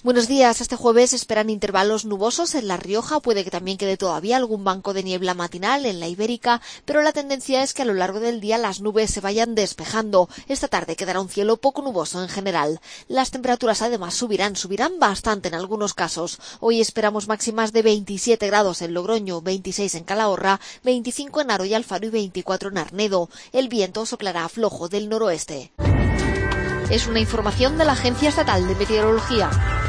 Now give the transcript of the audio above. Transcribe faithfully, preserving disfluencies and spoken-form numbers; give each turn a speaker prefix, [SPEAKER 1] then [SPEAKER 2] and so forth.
[SPEAKER 1] Buenos días. Este jueves esperan intervalos nubosos en La Rioja, puede que también quede todavía algún banco de niebla matinal en la Ibérica, pero la tendencia es que a lo largo del día las nubes se vayan despejando. Esta tarde quedará un cielo poco nuboso en general. Las temperaturas además subirán, subirán bastante en algunos casos. Hoy esperamos máximas de veintisiete grados en Logroño, veintiséis en Calahorra, veinticinco en Haro y Alfaro y veinticuatro en Arnedo. El viento soplará flojo del noroeste. Es una información de la Agencia Estatal de Meteorología.